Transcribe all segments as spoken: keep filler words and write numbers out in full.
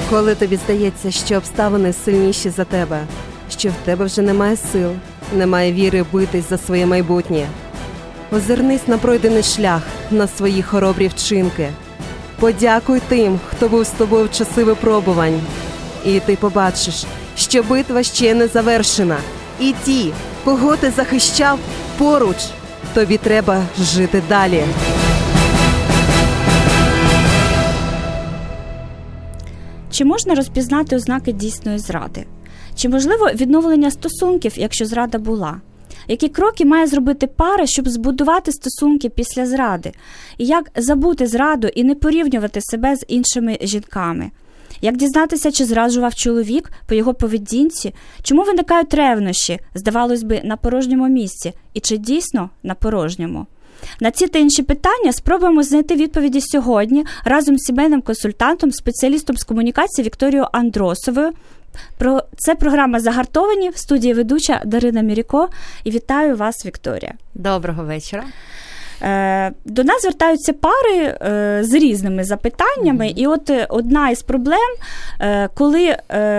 Коли тобі здається, що обставини сильніші за тебе, що в тебе вже немає сил, немає віри битись за своє майбутнє, озирнись на пройдений шлях, на свої хоробрі вчинки. Подякуй тим, хто був з тобою в часи випробувань. І ти побачиш, що битва ще не завершена. І ті, кого ти захищав, поруч. Тобі треба жити далі. Чи можна розпізнати ознаки дійсної зради? Чи можливо відновлення стосунків, якщо зрада була? Які кроки має зробити пара, щоб збудувати стосунки після зради? І як забути зраду і не порівнювати себе з іншими жінками? Як дізнатися, чи зраджував чоловік по його поведінці? Чому виникають ревнощі, здавалось би, на порожньому місці? І чи дійсно на порожньому? На ці та інші питання спробуємо знайти відповіді сьогодні разом з сімейним консультантом, спеціалістом з комунікації Вікторією Андросовою. Про це програма «Загартовані», в студії ведуча Дарина Міріко. І вітаю вас, Вікторія. Доброго вечора. До нас звертаються пари з різними запитаннями. Mm-hmm. І от одна із проблем, коли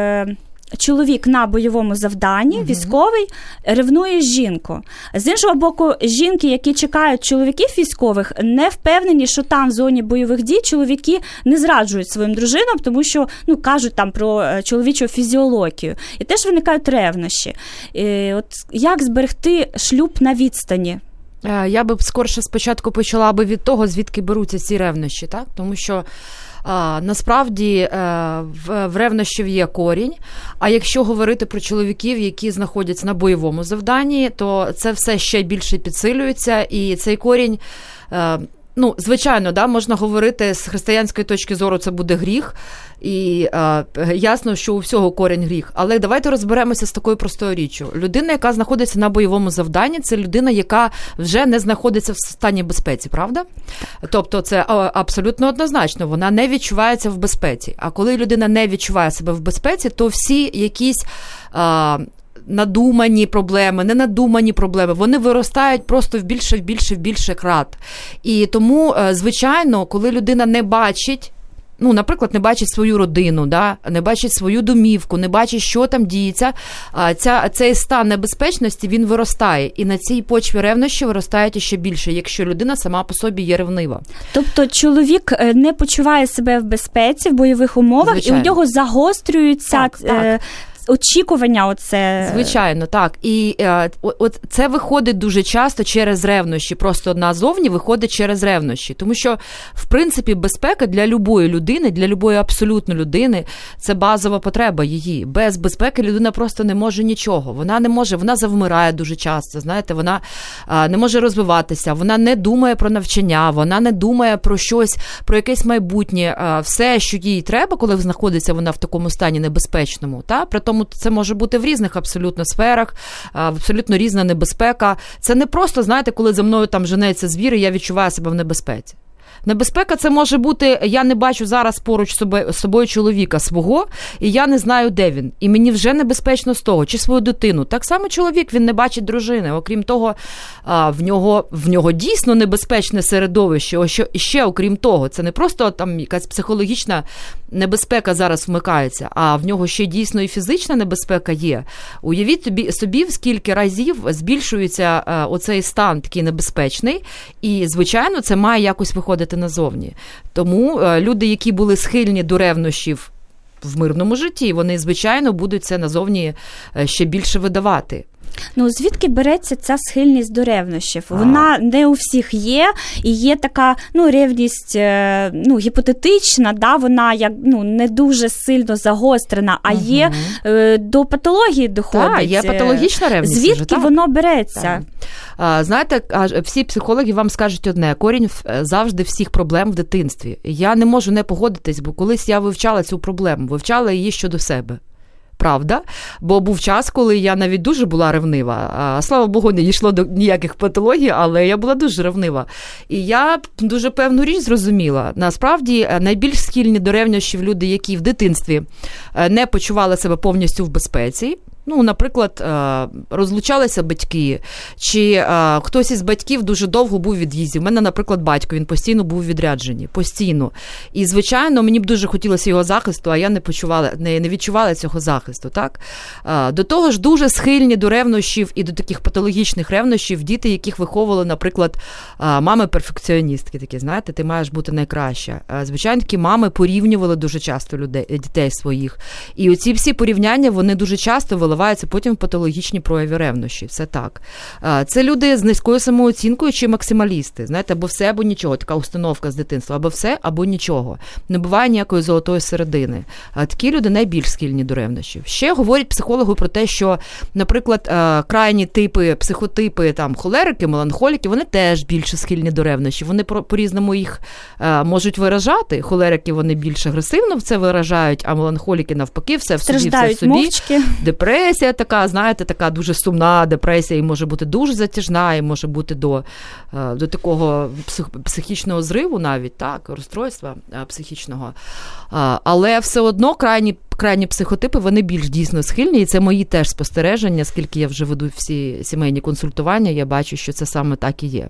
чоловік на бойовому завданні, mm-hmm. військовий, ревнує жінку. З іншого боку, жінки, які чекають чоловіків військових, не впевнені, що там в зоні бойових дій чоловіки не зраджують своїм дружинам, тому що, ну, кажуть там про чоловічу фізіологію. І теж виникають ревнощі. І от як зберегти шлюб на відстані? Я би скорше спочатку почала би від того, звідки беруться ці ревнощі, так? Тому що А, насправді в, в ревнощів є корінь, а якщо говорити про чоловіків, які знаходяться на бойовому завданні, то це все ще більше підсилюється, і цей корінь, ну, звичайно, да, можна говорити з християнської точки зору, це буде гріх, і е, ясно, що у всього корінь гріх. Але давайте розберемося з такою простою річчю. Людина, яка знаходиться на бойовому завданні, це людина, яка вже не знаходиться в стані безпеці, правда? Тобто це абсолютно однозначно, вона не відчувається в безпеці. А коли людина не відчуває себе в безпеці, то всі якісь Е, надумані проблеми, ненадумані проблеми, вони виростають просто в більше, в більше, в більше крат. І тому, звичайно, коли людина не бачить, ну, наприклад, не бачить свою родину, да, не бачить свою домівку, не бачить, що там діється, ця, цей стан небезпечності, він виростає. І на цій почві ревнощі виростають ще більше, якщо людина сама по собі є ревнива. Тобто чоловік не почуває себе в безпеці в бойових умовах, звичайно. І у нього загострюються так, так. очікування оце. Звичайно, так. І е, от це виходить дуже часто через ревнощі, просто назовні виходить через ревнощі. Тому що, в принципі, безпека для любої людини, для любої абсолютно людини, це базова потреба її. Без безпеки людина просто не може нічого. Вона не може, вона завмирає дуже часто, знаєте, вона е, не може розвиватися, вона не думає про навчання, вона не думає про щось, про якесь майбутнє. Е, все, що їй треба, коли знаходиться вона в такому стані небезпечному, та, при тому це може бути в різних абсолютно сферах, абсолютно різна небезпека. Це не просто, знаєте, коли за мною там женеться звір, і я відчуваю себе в небезпеці. Небезпека це може бути, я не бачу зараз поруч з собою чоловіка свого, і я не знаю, де він. І мені вже небезпечно з того, чи свою дитину. Так само чоловік, він не бачить дружини. Окрім того, в нього, в нього дійсно небезпечне середовище. І ще, окрім того, це не просто там якась психологічна небезпека зараз вмикається, а в нього ще дійсно і фізична небезпека є. Уявіть собі, собі в скільки разів збільшується оцей стан такий небезпечний, і, звичайно, це має якось виходити назовні. Тому люди, які були схильні до ревнощів в мирному житті, вони, звичайно, будуть це назовні ще більше видавати. Ну, звідки береться ця схильність до ревнощів? А. Вона не у всіх є, і є така, ну, ревність, ну, гіпотетична, да, вона як, ну, не дуже сильно загострена, а угу. є е, до патології доходить. Так, є патологічна ревність. Звідки вже, воно береться? Так. А, знаєте, всі психологи вам скажуть одне, корінь завжди всіх проблем в дитинстві. Я не можу не погодитись, бо колись я вивчала цю проблему, вивчала її щодо себе. Правда? Бо був час, коли я навіть дуже була ревнива. А, слава Богу, не дійшло до ніяких патологій, але я була дуже ревнива. І я дуже певну річ зрозуміла. Насправді, найбільш схильні до ревнощів люди, які в дитинстві не почували себе повністю в безпеці, Ну, наприклад, розлучалися батьки, чи хтось із батьків дуже довго був у від'їзді. У мене, наприклад, батько, він постійно був у відрядженні, постійно. І, звичайно, мені б дуже хотілося його захисту, а я не почувала, не, не відчувала цього захисту, так? До того ж, дуже схильні до ревнощів і до таких патологічних ревнощів діти, яких виховували, наприклад, мами-перфекціоністки, такі, знаєте, ти маєш бути найкраща. Звичайно, такі мами порівнювали дуже часто людей, дітей своїх. І оці всі порівняння, вони дуже часто виливаються потім в патологічні прояви ревнощі. Все так. Це люди з низькою самооцінкою чи максималісти. Знаєте, або все, або нічого. Така установка з дитинства. Або все, або нічого. Не буває ніякої золотої середини. Такі люди найбільш схильні до ревнощів. Ще говорять психологи про те, що, наприклад, крайні типи, психотипи, там, холерики, меланхоліки, вони теж більше схильні до ревнощів. Вони по-різному їх можуть виражати. Холерики, вони більш агресивно це виражають, а меланхоліки, навпаки, все в собі, все в собі. Мовчки. Депресія така, знаєте, така дуже сумна депресія, і може бути дуже затяжна, і може бути до, до такого псих, психічного зриву навіть, так, розстройства психічного. Але все одно крайні, крайні психотипи, вони більш дійсно схильні, і це мої теж спостереження, скільки я вже веду всі сімейні консультування, я бачу, що це саме так і є.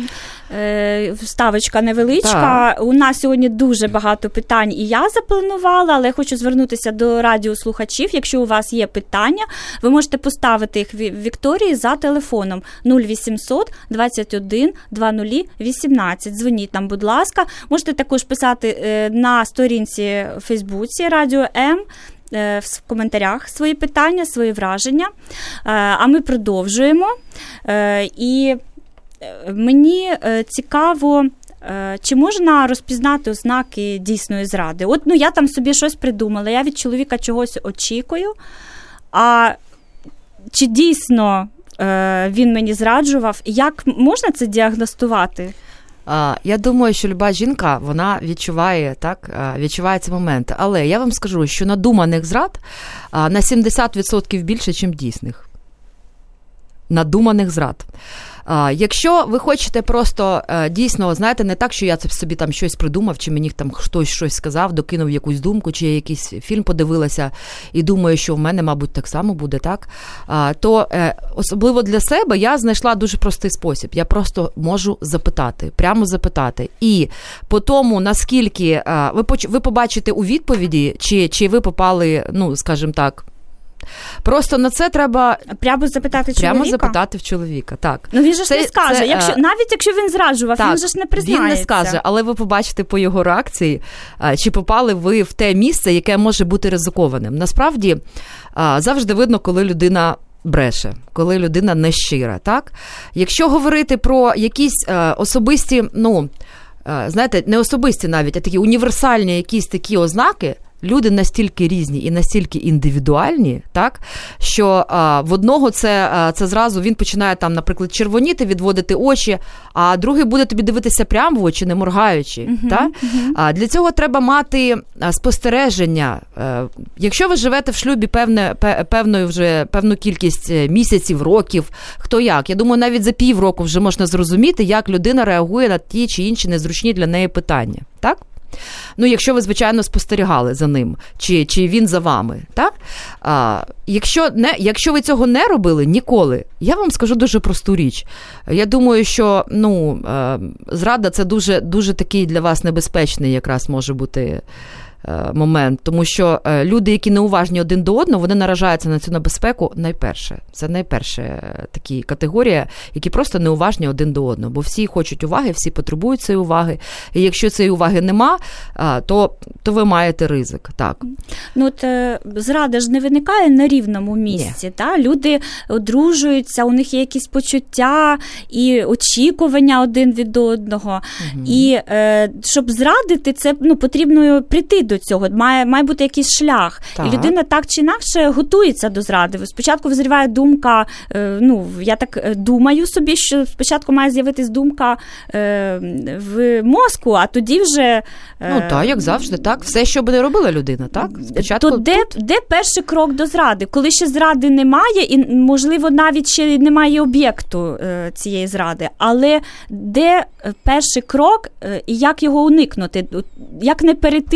Вставочка невеличка. Так. У нас сьогодні дуже багато питань, і я запланувала, але хочу звернутися до радіослухачів. Якщо у вас є питання, ви можете поставити їх Вікторії за телефоном нуль вісімсот двадцять один двадцять вісімнадцять. Дзвоніть нам, будь ласка. Можете також писати на сторінці в Фейсбуці Радіо М, в коментарях свої питання, свої враження. А ми продовжуємо. І мені цікаво, чи можна розпізнати ознаки дійсної зради? От, ну, я там собі щось придумала, я від чоловіка чогось очікую, а чи дійсно він мені зраджував? Як можна це діагностувати? Я думаю, що люба жінка, вона відчуває, так, відчуває ці моменти. Але я вам скажу, що надуманих зрад на сімдесят відсотків більше, ніж дійсних. Надуманих зрад. Якщо ви хочете просто дійсно, знаєте, не так, що я це собі там щось придумав, чи мені там хтось щось сказав, докинув якусь думку, чи я якийсь фільм подивилася і думаю, що в мене, мабуть, так само буде, так, то особливо для себе я знайшла дуже простий спосіб. Я просто можу запитати, прямо запитати. І по тому, наскільки ви побачите у відповіді, чи, чи ви попали, ну, скажімо так, просто на це треба прямо запитати чоловіка? Прямо запитати в чоловіка, так. Ну він же це, ж не скаже, це, якщо, навіть якщо він зраджував, так, він же ж не признається. Він не скаже, але ви побачите по його реакції, чи попали ви в те місце, яке може бути ризикованим. Насправді, завжди видно, коли людина бреше, коли людина нещира, так? Якщо говорити про якісь особисті, ну, знаєте, не особисті навіть, а такі універсальні якісь такі ознаки, люди настільки різні і настільки індивідуальні, так, що а, в одного це, а, це зразу він починає там, наприклад, червоніти, відводити очі, а другий буде тобі дивитися прямо в очі, не моргаючи. Uh-huh, так? Uh-huh. А, для цього треба мати спостереження. А, якщо ви живете в шлюбі певне, певною вже, певну кількість місяців, років, хто як, я думаю, навіть за півроку вже можна зрозуміти, як людина реагує на ті чи інші незручні для неї питання. Так? Ну, якщо ви, звичайно, спостерігали за ним, чи, чи він за вами, так? А, якщо, не, якщо ви цього не робили ніколи, я вам скажу дуже просту річ. Я думаю, що, ну, зрада – це дуже, дуже такий для вас небезпечний якраз може бути момент, тому що люди, які неуважні один до одного, вони наражаються на цю небезпеку найперше. Це найперше такі категорії, які просто неуважні один до одного, бо всі хочуть уваги, всі потребують цієї уваги, і якщо цієї уваги нема, то, то ви маєте ризик, так. Ну, от зрада ж не виникає на рівному місці, та? Люди одружуються, у них є якісь почуття і очікування один від одного, угу. І щоб зрадити, це, ну, потрібно прийти до до цього, має, має бути якийсь шлях. Так. І людина так чи інакше готується до зради. Спочатку визріває думка, ну, я так думаю собі, що спочатку має з'явитись думка е, в мозку, а тоді вже... Е, ну, так, як завжди, так. Все, що би не робила людина, так? Спочатку... То де, де перший крок до зради? Коли ще зради немає, і, можливо, навіть ще немає об'єкту е, цієї зради, але де перший крок е, і як його уникнути? Як не перейти цю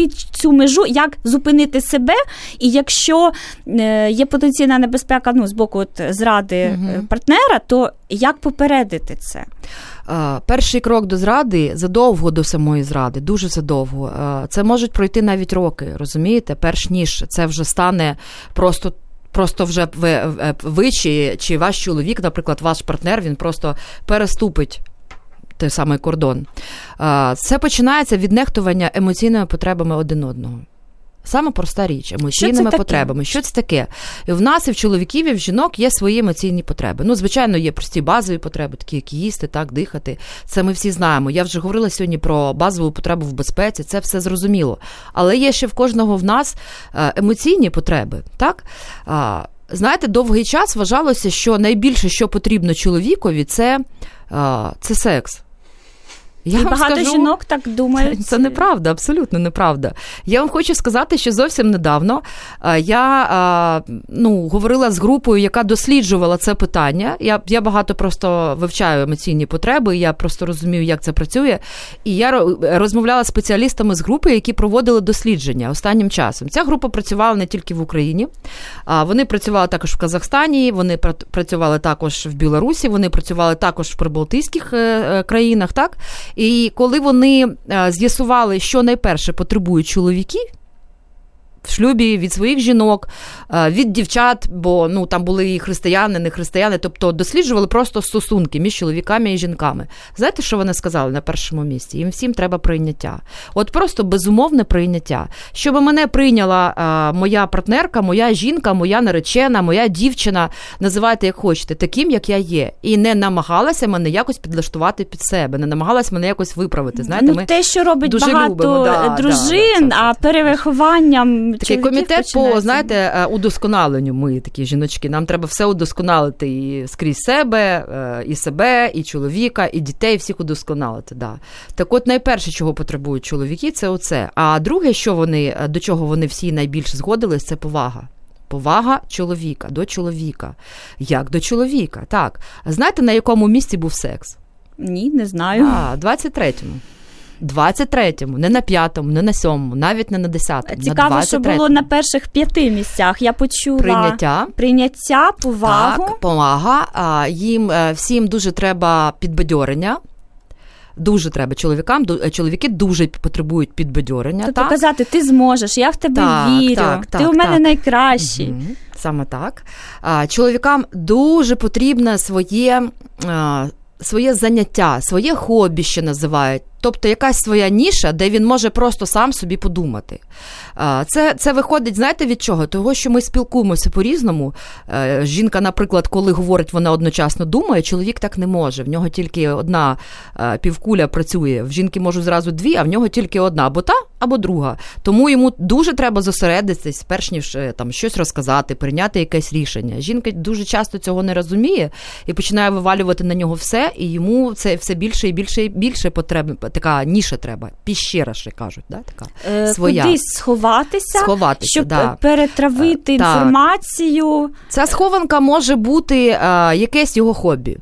цю межу, як зупинити себе, і якщо е, є потенційна небезпека, ну, з боку от, зради угу. партнера, то як попередити це? Перший крок до зради задовго до самої зради, дуже задовго. Це можуть пройти навіть роки, розумієте? Перш ніж це вже стане просто Просто вже ви, ви чи, чи ваш чоловік, наприклад, ваш партнер, він просто переступить той самий кордон. Це починається від нехтування емоційними потребами один одного. Саме проста річ, емоційними що потребами. Що це таке? І в нас, і в чоловіків, і в жінок є свої емоційні потреби. Ну, звичайно, є прості базові потреби, такі як їсти, так, дихати. Це ми всі знаємо. Я вже говорила сьогодні про базову потребу в безпеці, це все зрозуміло. Але є ще в кожного в нас емоційні потреби, так? Знаєте, довгий час вважалося, що найбільше, що потрібно чоловікові, це, це секс. Я і багато скажу, жінок так думають. Це, це неправда, абсолютно неправда. Я вам хочу сказати, що зовсім недавно я ну, говорила з групою, яка досліджувала це питання. Я, я багато просто вивчаю емоційні потреби, я просто розумію, як це працює. І я розмовляла з спеціалістами з групи, які проводили дослідження останнім часом. Ця група працювала не тільки в Україні, вони працювали також в Казахстані, вони працювали також в Білорусі, вони працювали також в прибалтійських країнах, так? І коли вони з'ясували, що найперше потребують чоловіки в шлюбі від своїх жінок, від дівчат, бо ну, там були і християни, не християни, тобто досліджували просто стосунки між чоловіками і жінками. Знаєте, що вони сказали на першому місці? Їм всім треба прийняття. От просто безумовне прийняття. Щоб мене прийняла а, моя партнерка, моя жінка, моя наречена, моя дівчина, називайте як хочете, таким, як я є. І не намагалася мене якось підлаштувати під себе, не намагалася мене якось виправити. Знаєте, ну, ми те, що робить дуже багато любимо. Да, дружин, да, а перевихованням такий комітет по, знаєте, удосконаленню. Ми такі жіночки. Нам треба все удосконалити і скрізь себе, і себе, і чоловіка, і дітей, всіх удосконалити. Да. Так от найперше, чого потребують чоловіки, це оце. А друге, що вони, до чого вони всі найбільше згодились, це повага. Повага чоловіка, до чоловіка. Як до чоловіка, так. Знаєте, на якому місці був секс? Ні, не знаю. А, двадцять третьому. двадцять третьому, не на п'ятому, не на сьомому, навіть не на десятому. Цікаво, на що було на перших п'яти місцях. Я почула прийняття, прийняття повагу. Так, повага. Їм всім дуже треба підбадьорення. Дуже треба чоловікам, чоловіки дуже потребують підбадьорення. Тобто так? Казати, ти зможеш, я в тебе так, вірю, так, ти так, у мене так. найкращий. Угу. Саме так. Чоловікам дуже потрібне своє, своє заняття, своє хобі ще називають. Тобто якась своя ніша, де він може просто сам собі подумати. Це, це виходить, знаєте, від чого? Того, що ми спілкуємося по-різному. Жінка, наприклад, коли говорить, вона одночасно думає, чоловік так не може. В нього тільки одна півкуля працює. В жінки можуть зразу дві, а в нього тільки одна. Або та, або друга. Тому йому дуже треба зосередитись, перш ніж там, щось розказати, прийняти якесь рішення. Жінка дуже часто цього не розуміє і починає вивалювати на нього все, і йому це все більше і більше і більше потреби. Така ніша треба, піщера, ще кажуть, да? Така е, своя. Кудись сховатися, сховатися щоб да. перетравити е, інформацію. Ця схованка може бути е, якесь його хобі.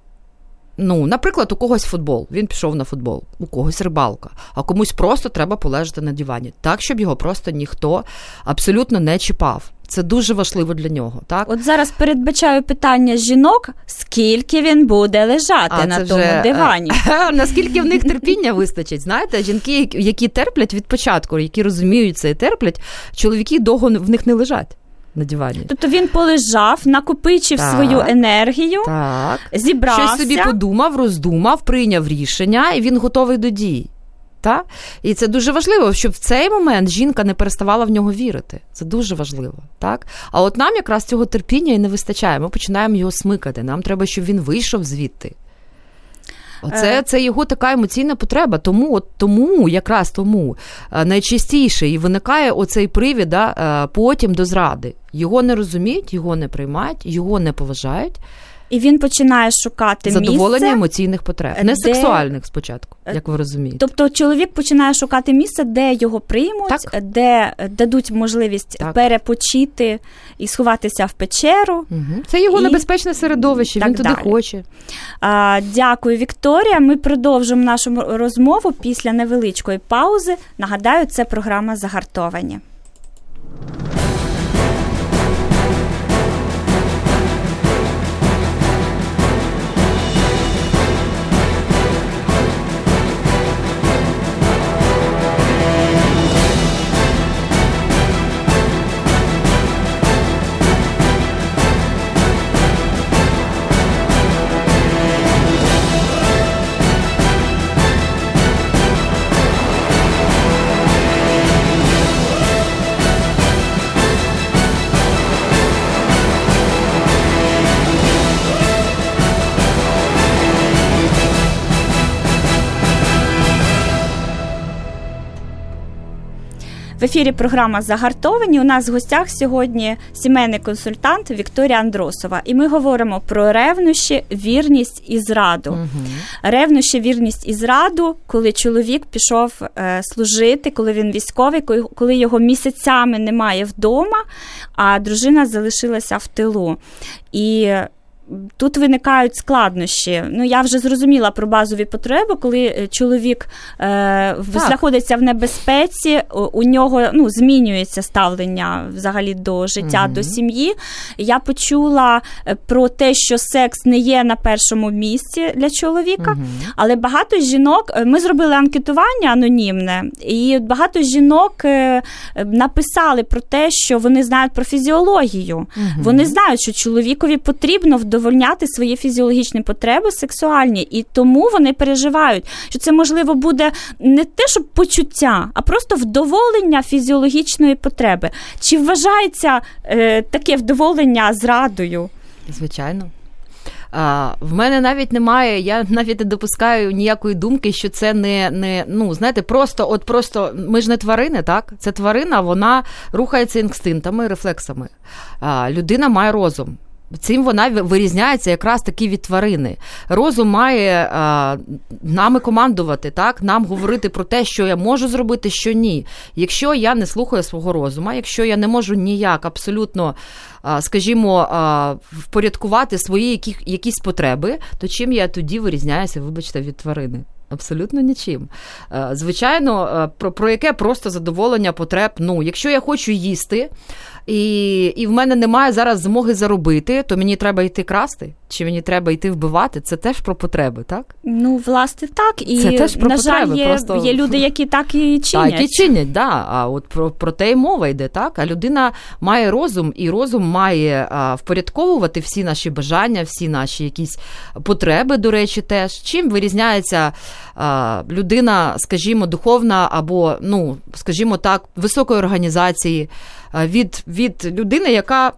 Ну, наприклад, у когось футбол, він пішов на футбол, у когось рибалка, а комусь просто треба полежати на дивані, так, щоб його просто ніхто абсолютно не чіпав. Це дуже важливо для нього, так? От зараз передбачаю питання жінок, скільки він буде лежати а, на тому вже, дивані. Наскільки в них терпіння вистачить, знаєте? Жінки, які терплять від початку, які розуміють це і терплять, чоловіки довго в них не лежать на дивані. Тобто він полежав, накопичив так, свою енергію, так. зібрався. Щось собі подумав, роздумав, прийняв рішення, і він готовий до дій. Та? І це дуже важливо, щоб в цей момент жінка не переставала в нього вірити. Це дуже важливо. Так? А от нам якраз цього терпіння і не вистачає. Ми починаємо його смикати. Нам треба, щоб він вийшов звідти. Оце, це його така емоційна потреба. Тому, от, тому якраз тому найчастіше і виникає оцей привід да, потім до зради. Його не розуміють, його не приймають, його не поважають. І він починає шукати задоволення місце, емоційних потреб, не де... сексуальних спочатку, як ви розумієте. Тобто чоловік починає шукати місце, де його приймуть, так. де дадуть можливість так. перепочити і сховатися в печеру. Угу. Це його і... небезпечне середовище, він туди далі. хоче. А, дякую, Вікторія. Ми продовжимо нашу розмову після невеличкої паузи. Нагадаю, це програма «Загартовані». В ефірі програма «Загартовані». У нас в гостях сьогодні сімейний консультант Вікторія Андросова. І ми говоримо про ревнощі, вірність і зраду. Угу. Ревнощі, вірність і зраду, коли чоловік пішов е, служити, коли він військовий, коли, коли його місяцями немає вдома, а дружина залишилася в тилу. І тут виникають складнощі. Ну, я вже зрозуміла про базові потреби, коли чоловік е, знаходиться в небезпеці, у нього ну, змінюється ставлення взагалі до життя, угу. до сім'ї. Я почула про те, що секс не є на першому місці для чоловіка, угу. але багато жінок, ми зробили анкетування анонімне, і багато жінок е, написали про те, що вони знають про фізіологію. Угу. Вони знають, що чоловікові потрібно вдовольняти задовольняти свої фізіологічні потреби сексуальні, і тому вони переживають, що це, можливо, буде не те, щоб почуття, а просто вдоволення фізіологічної потреби. Чи вважається е, таке вдоволення зрадою? Звичайно. А, в мене навіть немає, я навіть не допускаю ніякої думки, що це не, не ну, знаєте, просто, от просто, ми ж не тварини, так? Це тварина, вона рухається інстинктами, рефлексами. А, людина має розум. Цим вона вирізняється якраз таки від тварини. Розум має а, нами командувати, так? Нам говорити про те, що я можу зробити, що ні. Якщо я не слухаю свого розуму, якщо я не можу ніяк абсолютно, а, скажімо, а, впорядкувати свої які, якісь потреби, то чим я тоді вирізняюся, вибачте, від тварини? Абсолютно нічим. Звичайно, про, про яке просто задоволення потреб. Ну, якщо я хочу їсти, і, і в мене немає зараз змоги заробити, то мені треба йти красти? Чи мені треба йти вбивати? Це теж про потреби, так? Ну, власне, так. І, це теж про на потреби. жаль, є, просто... є люди, які так і чинять. Так, і чинять, да. А от про, про те й мова йде, так? А людина має розум, і розум має а, впорядковувати всі наші бажання, всі наші якісь потреби, до речі, теж. Чим вирізняється а, людина, скажімо, духовна або, ну, скажімо так, високої організації а, від, від людини, яка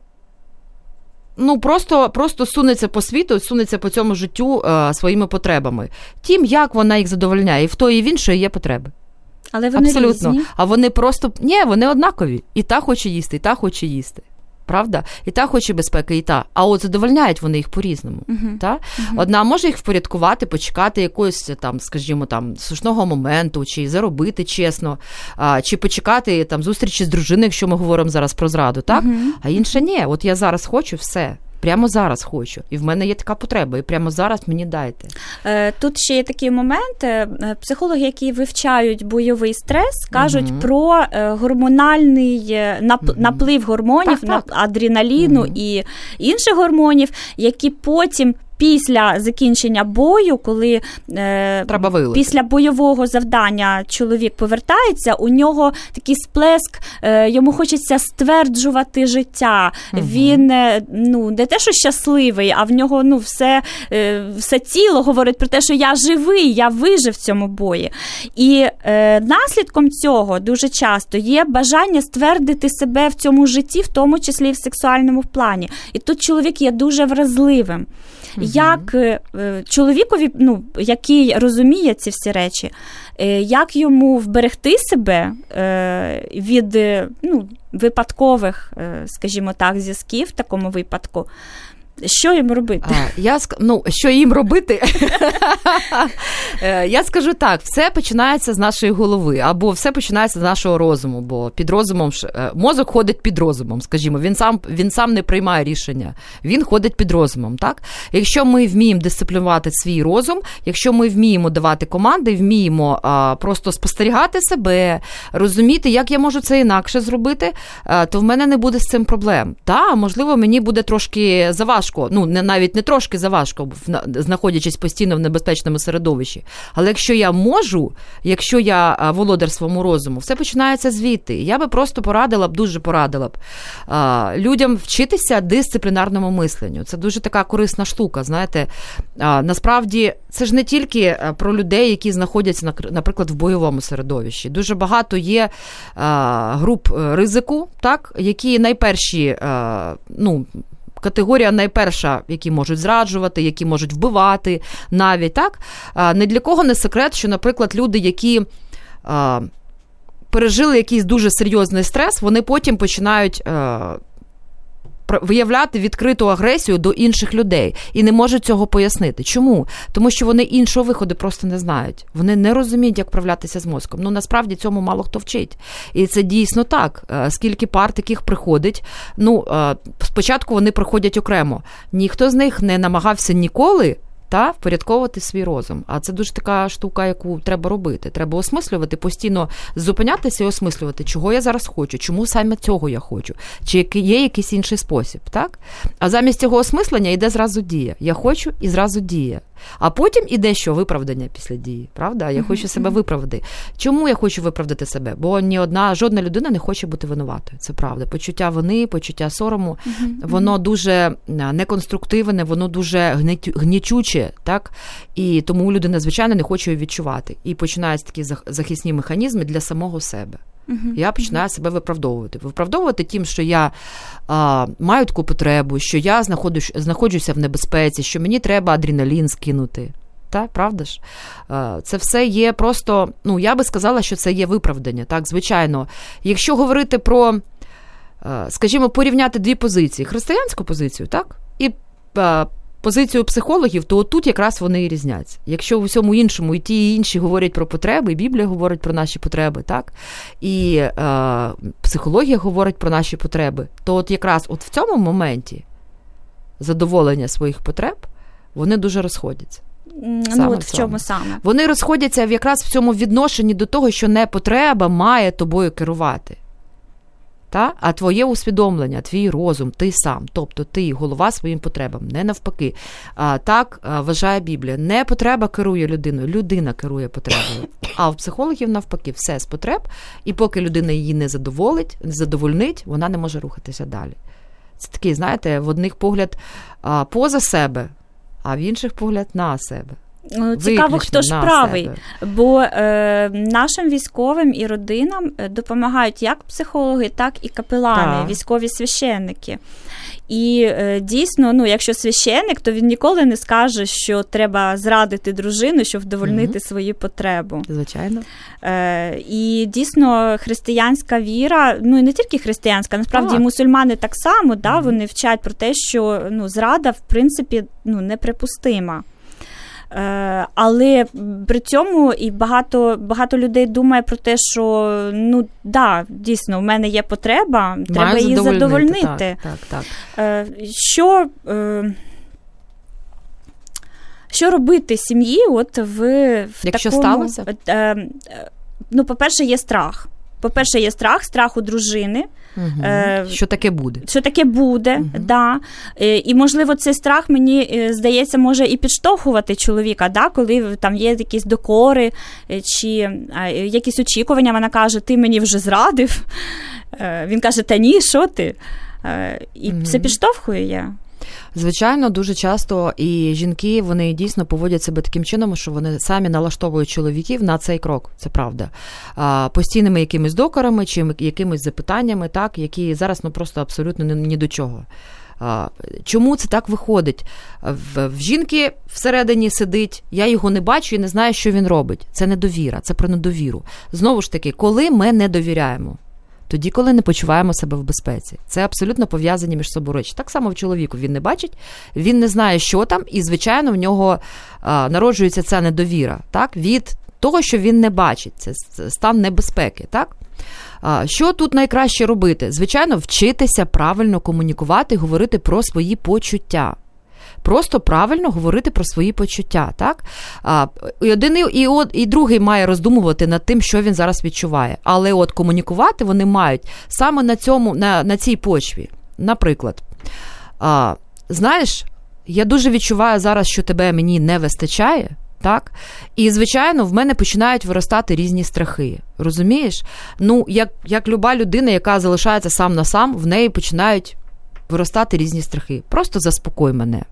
ну, просто, просто сунеться по світу, сунеться по цьому життю е, своїми потребами. Тим, як вона їх задовольняє. І в тої, і в іншої є потреби. Але вони абсолютно. Різні. А вони просто, ні, вони однакові. І та хоче їсти, і та хоче їсти. Правда? І та хоче безпеки, і та. А от задовольняють вони їх по-різному. Uh-huh. Та? Uh-huh. Одна може їх впорядкувати, почекати якогось, там, скажімо, там, слушного моменту, чи заробити чесно, а, чи почекати там, зустрічі з дружиною, якщо ми говоримо зараз про зраду, так? Uh-huh. А інша ні. От я зараз хочу, все. Прямо зараз хочу. І в мене є така потреба. І прямо зараз мені дайте. Тут ще є такий момент. Психологи, які вивчають бойовий стрес, кажуть uh-huh. про гормональний нап- наплив гормонів, так, так. адреналіну uh-huh. і інших гормонів, які потім після закінчення бою, коли е, після бойового завдання чоловік повертається, у нього такий сплеск, е, йому хочеться стверджувати життя. Угу. Він е, ну, не те, що щасливий, а в нього ну, все, е, все тіло говорить про те, що я живий, я вижив в цьому бої. І е, наслідком цього дуже часто є бажання ствердити себе в цьому житті, в тому числі і в сексуальному плані. І тут чоловік є дуже вразливим. Mm-hmm. Як е, чоловікові, ну, який розуміє ці всі речі, е, як йому вберегти себе е, від ну, випадкових, е, скажімо так, зв'язків в такому випадку, Що їм робити? А, я, ну, що їм робити? Я скажу так, все починається з нашої голови, або все починається з нашого розуму, бо під розумом, мозок ходить під розумом, скажімо, він сам, він сам не приймає рішення, він ходить під розумом, так? Якщо ми вміємо дисциплінувати свій розум, якщо ми вміємо давати команди, вміємо а, просто спостерігати себе, розуміти, як я можу це інакше зробити, а, то в мене не буде з цим проблем. Та, можливо, мені буде трошки заважко, ну, не, навіть не трошки заважко, знаходячись постійно в небезпечному середовищі. Але якщо я можу, якщо я володар своєму розуму, все починається звідти. Я би просто порадила б, дуже порадила б а, людям вчитися дисциплінарному мисленню. Це дуже така корисна штука, знаєте. А, насправді, це ж не тільки про людей, які знаходяться, наприклад, в бойовому середовищі. Дуже багато є а, груп ризику, так, які найперші, а, ну, категорія найперша, які можуть зраджувати, які можуть вбивати навіть, так? Не для кого не секрет, що, наприклад, люди, які а, пережили якийсь дуже серйозний стрес, вони потім починають а, виявляти відкриту агресію до інших людей і не можуть цього пояснити. Чому? Тому що вони іншого виходу просто не знають. Вони не розуміють, як вправлятися з мозком. Ну, насправді, цьому мало хто вчить. І це дійсно так. Скільки пар таких приходить, ну, спочатку вони приходять окремо. Ніхто з них не намагався ніколи та впорядковувати свій розум. А це дуже така штука, яку треба робити. Треба осмислювати, постійно зупинятися і осмислювати, чого я зараз хочу, чому саме цього я хочу, чи є якийсь інший спосіб, так? А замість цього осмислення йде зразу дія. Я хочу і зразу дія. А потім іде що? Виправдання після дії, правда? Я хочу себе виправдати. Чому я хочу виправдати себе? Бо ні одна, жодна людина не хоче бути винуватою, це правда. Почуття вини, почуття сорому, воно дуже неконструктивне, воно дуже гнітюче, так? І тому людина, звичайно, не хоче її відчувати. І починаються такі захисні механізми для самого себе. Uh-huh. Я починаю себе виправдовувати. Виправдовувати тим, що я а, маю таку потребу, що я знаходжусь, знаходжуся в небезпеці, що мені треба адреналін скинути. Так, правда ж? А, це все є просто, ну, я би сказала, що це є виправдання. Так, звичайно. Якщо говорити про, а, скажімо, порівняти дві позиції. Християнську позицію, так? І а, позицію психологів, то тут якраз вони і різняться. Якщо в усьому іншому і ті, і інші говорять про потреби, і Біблія говорить про наші потреби, так? І е, психологія говорить про наші потреби, то от якраз от в цьому моменті задоволення своїх потреб, вони дуже розходяться. Ну, от в чому саме? Вони розходяться якраз в цьому відношенні до того, що не потреба має тобою керувати. Та? А твоє усвідомлення, твій розум, ти сам, тобто ти голова своїм потребам, не навпаки. А, так а, вважає Біблія. Не потреба керує людиною, людина керує потребою. А в психологів навпаки, все з потреб, і поки людина її не задоволить, не задовольнить, вона не може рухатися далі. Це такий, знаєте, в одних погляд а, поза себе, а в інших погляд на себе. Цікаво, хто ж правий, себе. Бо е, нашим військовим і родинам допомагають як психологи, так і капелани, так. Військові священники. І е, дійсно, ну, якщо священник, то він ніколи не скаже, що треба зрадити дружину, щоб вдовольнити mm-hmm. свою потребу. Звичайно. Е, і дійсно християнська віра, ну і не тільки християнська, насправді і мусульмани так само, да, mm-hmm. вони вчать про те, що ну, зрада, в принципі, ну, неприпустима. Але при цьому і багато, багато людей думає про те, що, ну, да, дійсно, в мене є потреба, Маю треба її задовольнити. Так, так, так. Що, що робити сім'ї от в, в Якщо такому... сталося? Ну, по-перше, є страх. По-перше, є страх, страх у дружини. Угу. Е, що таке буде. Що таке буде, угу. да. Е, і, можливо, цей страх, мені здається, може і підштовхувати чоловіка, да, коли там є якісь докори чи е, якісь очікування, вона каже, ти мені вже зрадив. Е, він каже, та ні, що ти? Е, і угу. це підштовхує я. Звичайно, дуже часто і жінки, вони дійсно поводять себе таким чином, що вони самі налаштовують чоловіків на цей крок, це правда. А, постійними якимись докорами чи якимись запитаннями, так, які зараз ну, просто абсолютно ні, ні до чого. А, чому це так виходить? В, в жінки всередині сидить, я його не бачу і не знаю, що він робить. Це недовіра, це про недовіру. Знову ж таки, коли ми не довіряємо, Тоді, коли не почуваємо себе в безпеці. Це абсолютно пов'язані між собою речі. Так само в чоловіку він не бачить, він не знає, що там, і, звичайно, в нього а, народжується ця недовіра, так, від того, що він не бачить. Це стан небезпеки, так? А, що тут найкраще робити? Звичайно, вчитися правильно комунікувати, говорити про свої почуття. Просто правильно говорити про свої почуття, так? А, і один і, і, і другий має роздумувати над тим, що він зараз відчуває. Але от комунікувати вони мають саме на цьому, на, на цій почві. Наприклад, а, знаєш, я дуже відчуваю зараз, що тебе мені не вистачає, так? І, звичайно, в мене починають виростати різні страхи. Розумієш? Ну, як, як люба людина, яка залишається сам на сам, в неї починають виростати різні страхи. Просто заспокой мене.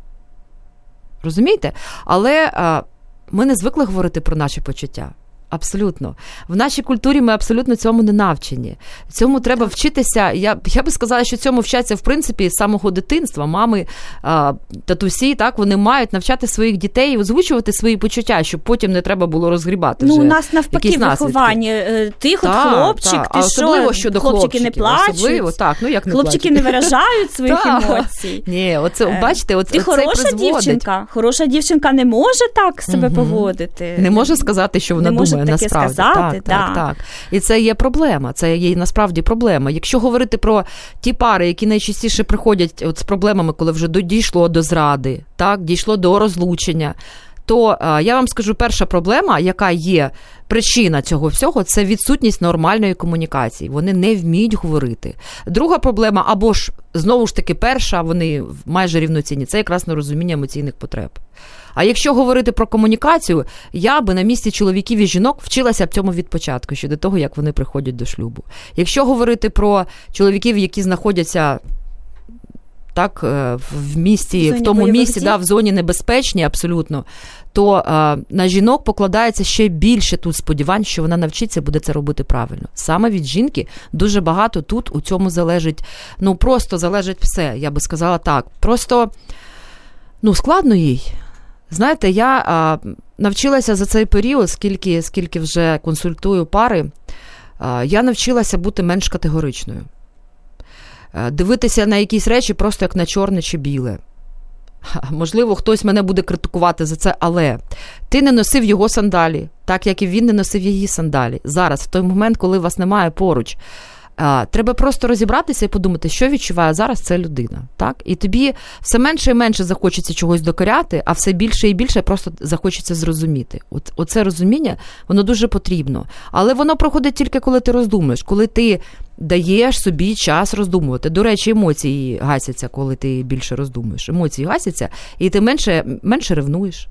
Розумієте? Але а, ми не звикли говорити про наші почуття. Абсолютно. В нашій культурі ми абсолютно цьому не навчені. Цьому треба вчитися. Я, я би сказала, що цьому вчаться, в принципі, з самого дитинства. Мами, а, татусі, так, вони мають навчати своїх дітей озвучувати свої почуття, щоб потім не треба було розгрібати. Ну, вже у нас навпаки виховання. Ти хоч хлопчик, так. ти а що? Особливо щодо хлопчики хлопчиків. не плачуть. Особливо, так. Ну, як не хлопчики плачуть? не виражають своїх емоцій. Ні, оце, бачите, оце, ти оце хороша призводить. дівчинка. Хороша дівчинка не може так себе угу. поводити. Не може сказати, що вона не думає насправді. Сказати, так, да. так, так. І це є проблема, це є насправді проблема. Якщо говорити про ті пари, які найчастіше приходять от з проблемами, коли вже дійшло до зради, так, дійшло до розлучення, то а, я вам скажу, перша проблема, яка є причина цього всього, це відсутність нормальної комунікації. Вони не вміють говорити. Друга проблема, або ж, знову ж таки, перша, вони майже рівноцінні, це якраз нерозуміння емоційних потреб. А якщо говорити про комунікацію, я би на місці чоловіків і жінок вчилася б цьому від початку, ще до того, як вони приходять до шлюбу. Якщо говорити про чоловіків, які знаходяться так, в місті, в, в тому місці, да, в зоні небезпечній абсолютно, то а, на жінок покладається ще більше тут сподівань, що вона навчиться, буде це робити правильно. Саме від жінки дуже багато тут у цьому залежить, ну просто залежить все, я би сказала так. Просто, ну, складно їй. Знаєте, я а, навчилася за цей період, скільки, скільки вже консультую пари, а, я навчилася бути менш категоричною. А, дивитися на якісь речі просто як на чорне чи біле. А, можливо, хтось мене буде критикувати за це, але ти не носив його сандалі, так як і він не носив її сандалі. Зараз, в той момент, коли вас немає поруч, А, треба просто розібратися і подумати, що відчуває зараз ця людина. Так? І тобі все менше і менше захочеться чогось докоряти, а все більше і більше просто захочеться зрозуміти. От, оце розуміння, воно дуже потрібно. Але воно проходить тільки, коли ти роздумуєш, коли ти даєш собі час роздумувати. До речі, емоції гасяться, коли ти більше роздумуєш. Емоції гасяться, і ти менше, менше ревнуєш,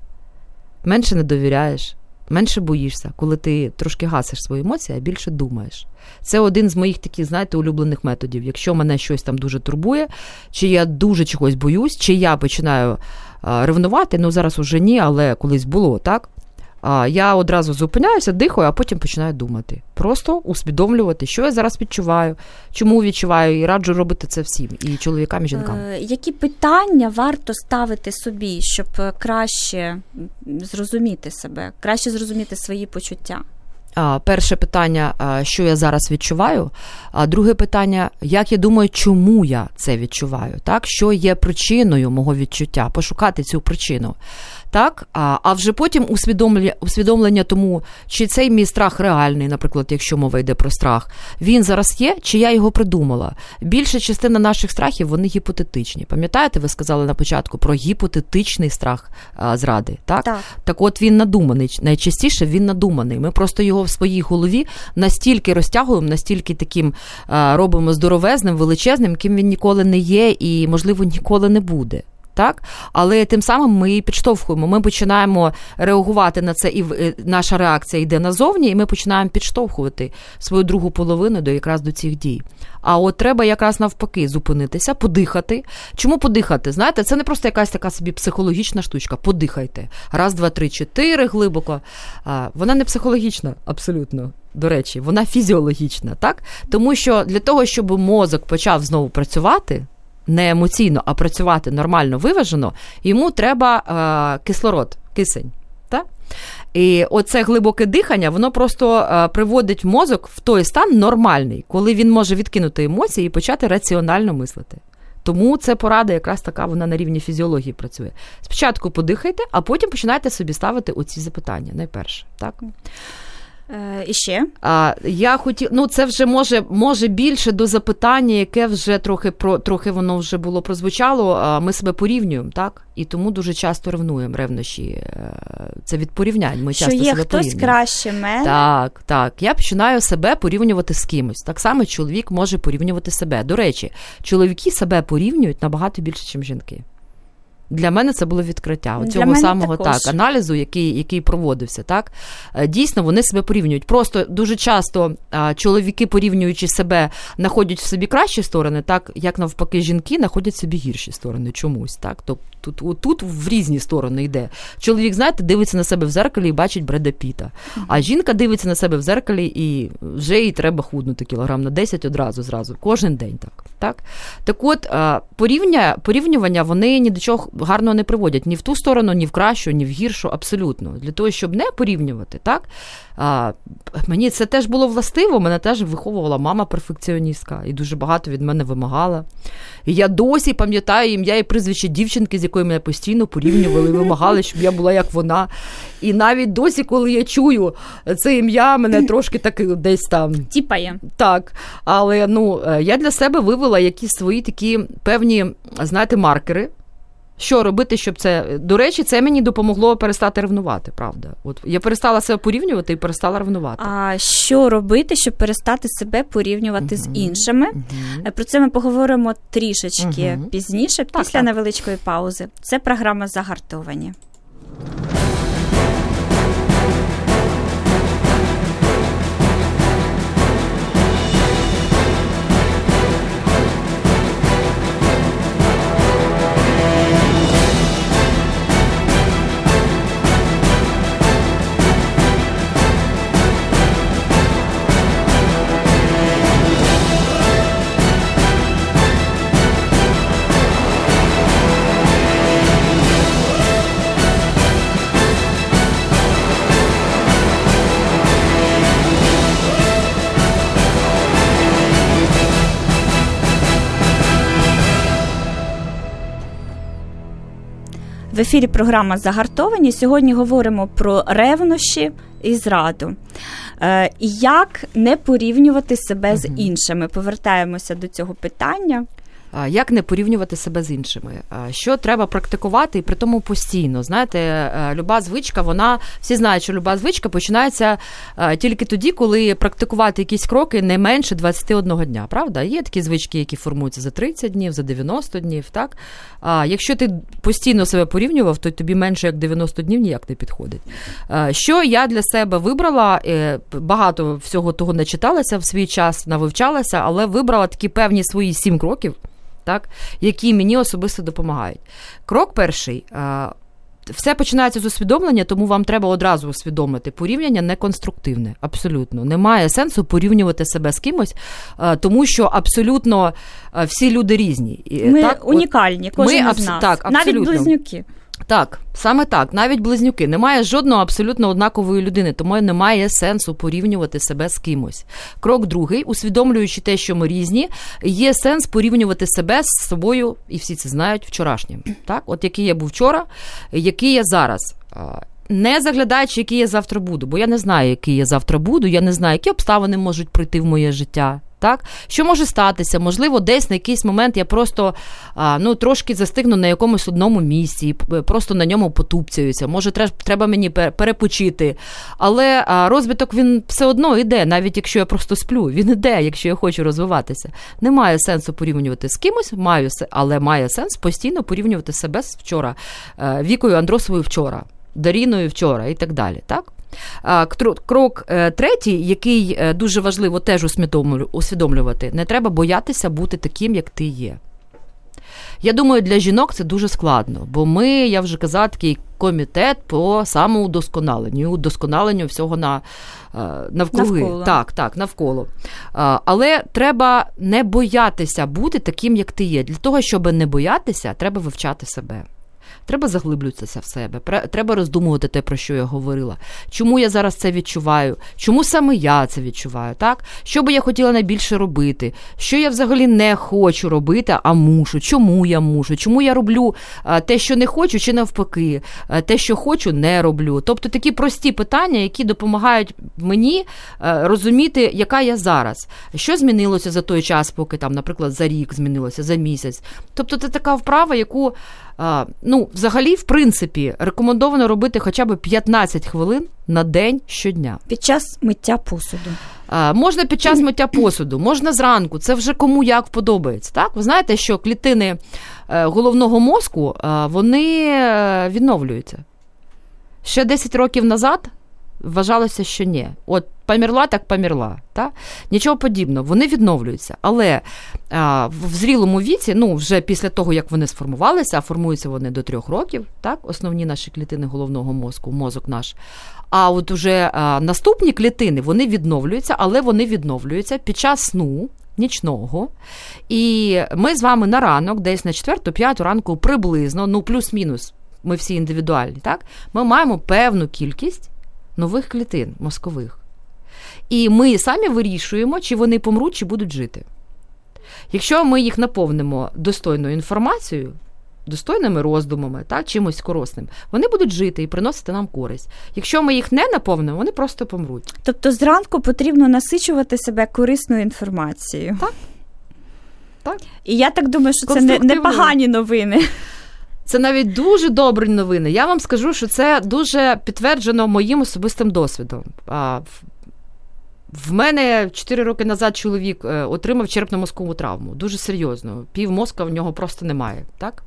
менше не довіряєш. Менше боїшся, коли ти трошки гасиш свої емоції, а більше думаєш. Це один з моїх таких, знаєте, улюблених методів. Якщо мене щось там дуже турбує, чи я дуже чогось боюсь, чи я починаю а, ревнувати, ну зараз уже ні, але колись було, так? А, я одразу зупиняюся, дихаю, а потім починаю думати. Просто усвідомлювати, що я зараз відчуваю, чому відчуваю, і раджу робити це всім, і чоловікам, і жінкам. Е, які питання варто ставити собі, щоб краще зрозуміти себе, краще зрозуміти свої почуття? А, перше питання, що я зараз відчуваю, а друге питання, як я думаю, чому я це відчуваю, так? Що є причиною мого відчуття, пошукати цю причину. Так? А, а вже потім усвідомлення, усвідомлення тому, чи цей мій страх реальний, наприклад, якщо мова йде про страх, він зараз є, чи я його придумала. Більша частина наших страхів, вони гіпотетичні. Пам'ятаєте, ви сказали на початку про гіпотетичний страх а, зради, так? Так. Так от він надуманий, найчастіше він надуманий. Ми просто його в своїй голові настільки розтягуємо, настільки таким а, робимо здоровезним, величезним, ким він ніколи не є і, можливо, ніколи не буде. Так? Але тим самим ми і підштовхуємо, ми починаємо реагувати на це, і наша реакція йде назовні, і ми починаємо підштовхувати свою другу половину до якраз до цих дій. А от треба якраз навпаки зупинитися, подихати. Чому подихати? Знаєте, це не просто якась така собі психологічна штучка. Подихайте. Раз, два, три, чотири, глибоко. А, вона не психологічна, абсолютно. До речі, вона фізіологічна, так? Тому що для того, щоб мозок почав знову працювати, не емоційно, а працювати нормально, виважено, йому треба е, кислород, кисень. Так? І оце глибоке дихання, воно просто а, приводить мозок в той стан нормальний, коли він може відкинути емоції і почати раціонально мислити. Тому це порада якраз така, вона на рівні фізіології працює. Спочатку подихайте, а потім починайте собі ставити оці запитання, найперше, так? Е, і ще? А, я хотів, ну це вже може, може більше до запитання, яке вже трохи, про, трохи воно вже було прозвучало, а ми себе порівнюємо, так? І тому дуже часто ревнуємо, ревнощі. Це від порівнянь, ми що часто є себе хтось порівнюємо. краще мене. Так, так. Я починаю себе порівнювати з кимось. Так само чоловік може порівнювати себе. До речі, чоловіки себе порівнюють набагато більше, ніж жінки. Для мене це було відкриття Для цього самого також. так, аналізу, який, який проводився. Так? Дійсно, вони себе порівнюють. Просто дуже часто а, чоловіки, порівнюючи себе, знаходять в собі кращі сторони, так як навпаки жінки знаходять в собі гірші сторони чомусь. Так? Тобто тут, тут в різні сторони йде. Чоловік, знаєте, дивиться на себе в зеркалі і бачить Бреда Піта. А жінка дивиться на себе в зеркалі і вже їй треба худнути кілограм на десять одразу, зразу. Кожен день так. Так, так от, порівня, порівнювання, вони ні до чого гарного не приводять. Ні в ту сторону, ні в кращу, ні в гіршу, абсолютно. Для того, щоб не порівнювати, так, а, мені це теж було властиво, мене теж виховувала мама-перфекціоністка і дуже багато від мене вимагала. І я досі пам'ятаю ім'я і прізвище дівчинки, з якою мене постійно порівнювали і вимагали, щоб я була як вона. І навіть досі, коли я чую це ім'я, мене трошки так десь там... Тіпає. Так, але ну, я для себе вивела якісь свої такі певні, знаєте, маркери. Що робити, щоб це... До речі, це мені допомогло перестати ревнувати, правда. От я перестала себе порівнювати і перестала ревнувати. А що робити, щоб перестати себе порівнювати uh-huh. з іншими? Uh-huh. Про це ми поговоримо трішечки uh-huh. пізніше, так, після так. невеличкої паузи. Це програма «Загартовані». В ефірі програма «Загартовані». Сьогодні говоримо про ревнощі і зраду. Е, як не порівнювати себе з іншими? Повертаємося до цього питання. Як не порівнювати себе з іншими? Що треба практикувати, і при тому постійно? Знаєте, люба звичка, вона, всі знають, що люба звичка починається тільки тоді, коли практикувати якісь кроки не менше двадцять один дня, правда? Є такі звички, які формуються за тридцять днів, за дев'яносто днів, так? А якщо ти постійно себе порівнював, то тобі менше як дев'яносто днів ніяк не підходить. Що я для себе вибрала, багато всього того не читалася в свій час, навивчалася, але вибрала такі певні свої сім кроків, так, які мені особисто допомагають. Крок перший. Все починається з усвідомлення, тому вам треба одразу усвідомити. Порівняння неконструктивне, абсолютно. Немає сенсу порівнювати себе з кимось, тому що абсолютно всі люди різні. Ми так, унікальні, кожен ми, з нас. Так, навіть близнюки. Так, саме так, навіть близнюки. Немає жодного абсолютно однакової людини, тому немає сенсу порівнювати себе з кимось. Крок другий, усвідомлюючи те, що ми різні, є сенс порівнювати себе з собою, і всі це знають, вчорашнім. Так? От який я був вчора, який я зараз. Не заглядаючи, який я завтра буду, бо я не знаю, який я завтра буду, я не знаю, які обставини можуть прийти в моє життя. Так? Що може статися? Можливо, десь на якийсь момент я просто а, ну, трошки застигну на якомусь одному місці, просто на ньому потупцяюся. Може, треба мені перепочити. Але а, розвиток, він все одно йде, навіть якщо я просто сплю. Він йде, якщо я хочу розвиватися. Немає сенсу порівнювати з кимось, маю, але має сенс постійно порівнювати себе з вчора. Вікою Андросовою вчора, Даріною вчора і так далі. Так? Крок третій, який дуже важливо теж усвідомлювати, не треба боятися бути таким, як ти є. Я думаю, для жінок це дуже складно, бо ми, я вже казала, такий комітет по самоудосконаленню, удосконаленню всього на, навкруги. Навколо. Так, так, навколо. Але треба не боятися бути таким, як ти є. Для того, щоб не боятися, треба вивчати себе. Треба заглиблюватися в себе, треба роздумувати те, про що я говорила. Чому я зараз це відчуваю? Чому саме я це відчуваю, так? Що би я хотіла найбільше робити? Що я взагалі не хочу робити, а мушу? Чому я мушу? Чому я роблю те, що не хочу, чи навпаки? Те, що хочу, не роблю. Тобто такі прості питання, які допомагають мені розуміти, яка я зараз. Що змінилося за той час, поки там, наприклад, за рік змінилося, за місяць. Тобто це така вправа, яку, ну, взагалі, в принципі, рекомендовано робити хоча б п'ятнадцять хвилин на день щодня. Під час миття посуду. Можна під час миття посуду, можна зранку, це вже кому як подобається. Так? Ви знаєте, що клітини головного мозку, вони відновлюються. Ще десять років назад вважалося, що ні. От померла, так померла. Та? Нічого подібного. Вони відновлюються. Але а, в зрілому віці, ну, вже після того, як вони сформувалися, а формуються вони до трьох років, так? Основні наші клітини головного мозку, мозок наш. А от уже а, наступні клітини, вони відновлюються, але вони відновлюються під час сну, нічного. І ми з вами на ранок, десь на четверту-п'яту ранку приблизно, ну, плюс-мінус, ми всі індивідуальні, так? Ми маємо певну кількість нових клітин мозкових. І ми самі вирішуємо, чи вони помруть, чи будуть жити. Якщо ми їх наповнимо достойною інформацією, достойними роздумами, так, чимось корисним, вони будуть жити і приносити нам користь. Якщо ми їх не наповнимо, вони просто помруть. Тобто зранку потрібно насичувати себе корисною інформацією. Так. Так. І я так думаю, що це не, не погані новини. Це навіть дуже добрі новини. Я вам скажу, що це дуже підтверджено моїм особистим досвідом. В мене чотири роки назад чоловік отримав черепно-мозкову травму. Дуже серйозно. Пів мозка в нього просто немає. Так?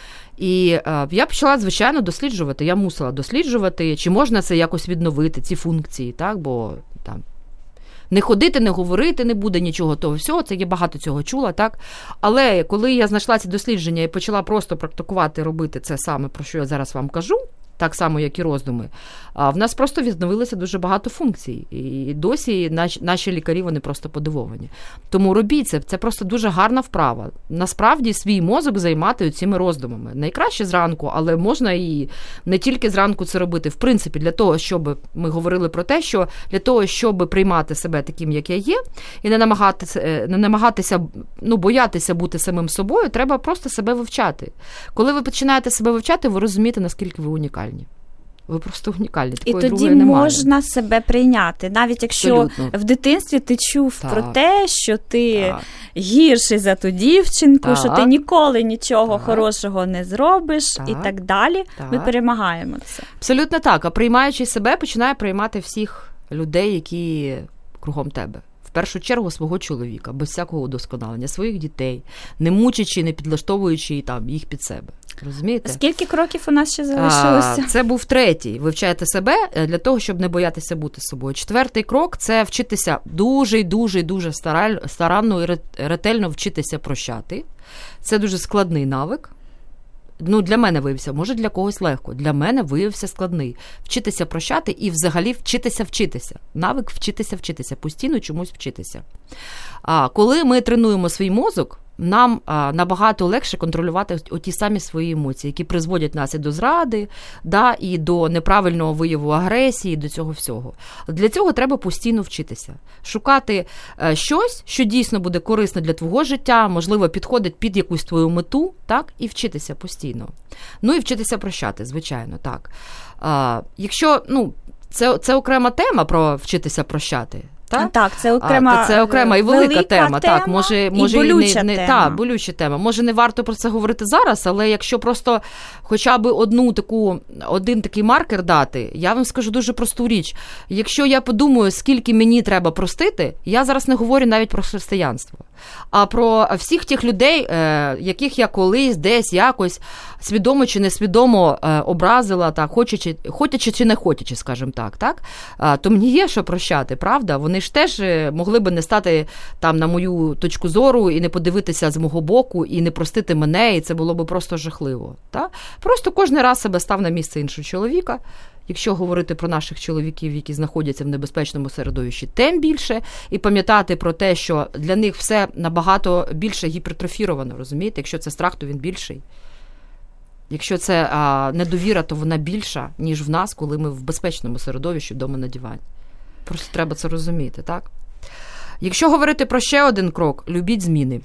І я почала, звичайно, досліджувати. Я мусила досліджувати, чи можна це якось відновити, ці функції. Так? Бо там не ходити, не говорити не буде нічого того всього, це я багато цього чула, так? Але коли я знайшла ці дослідження і почала просто практикувати, робити це саме, про що я зараз вам кажу, так само, як і роздуми, в нас просто відновилося дуже багато функцій. І досі наші, наші лікарі, вони просто подивовані. Тому робіть це, це просто дуже гарна вправа. Насправді свій мозок займати цими роздумами. Найкраще зранку, але можна і не тільки зранку це робити. В принципі, для того, щоб ми говорили про те, що для того, щоб приймати себе таким, як я є, і не намагатися, не намагатися, ну, боятися бути самим собою, треба просто себе вивчати. Коли ви починаєте себе вивчати, ви розумієте, наскільки ви унікальні. Ви просто унікальні. І тоді можна себе прийняти. Навіть якщо Абсолютно. В дитинстві ти чув так. про те, що ти так. гірший за ту дівчинку, так. що ти ніколи нічого так. хорошого не зробиш так. і так далі, так. ми перемагаємо це. Абсолютно так. А приймаючи себе, починає приймати всіх людей, які кругом тебе. В першу чергу свого чоловіка, без всякого удосконалення, своїх дітей, не мучачи, не підлаштовуючи там, їх під себе. Розумієте? Скільки кроків у нас ще залишилося? А, це був третій. Вивчайте себе для того, щоб не боятися бути собою. Четвертий крок – це вчитися дуже і дуже і дуже старанно і ретельно вчитися прощати. Це дуже складний навик. Ну, для мене виявився, може для когось легко. Для мене виявився складний. Вчитися прощати і взагалі вчитися вчитися. Навик вчитися вчитися, постійно чомусь вчитися. А коли ми тренуємо свій мозок, нам а, набагато легше контролювати оті самі свої емоції, які призводять нас і до зради, да, і до неправильного вияву агресії, до цього всього. Для цього треба постійно вчитися. Шукати а, щось, що дійсно буде корисно для твого життя, можливо, підходить під якусь твою мету, так, і вчитися постійно. Ну, і вчитися прощати, звичайно, так. А, якщо, ну, це, це окрема тема про вчитися прощати. Так, так, це окрема, а, це окрема і велика, велика тема. тема. Так, може, і може, болюча і не, тема. Та, болюча тема. Може, не варто про це говорити зараз, але якщо просто хоча б одну таку, один такий маркер дати, я вам скажу дуже просту річ. Якщо я подумаю, скільки мені треба простити, я зараз не говорю навіть про християнство, а про всіх тих людей, яких я колись, десь, якось, свідомо чи несвідомо образила, так, хочучи, хочучи чи не хочучи, скажімо так, так, то мені є що прощати, правда? Вони ж теж могли би не стати там на мою точку зору і не подивитися з мого боку, і не простити мене, і це було би просто жахливо. Так? Просто кожен раз себе став на місце іншого чоловіка. Якщо говорити про наших чоловіків, які знаходяться в небезпечному середовищі, тим більше, і пам'ятати про те, що для них все набагато більше гіпертрофіровано, розумієте? Якщо це страх, то він більший. Якщо це а, недовіра, то вона більша, ніж в нас, коли ми в безпечному середовищі вдома на дивані. Просто треба це розуміти, так? Якщо говорити про ще один крок, любіть зміни.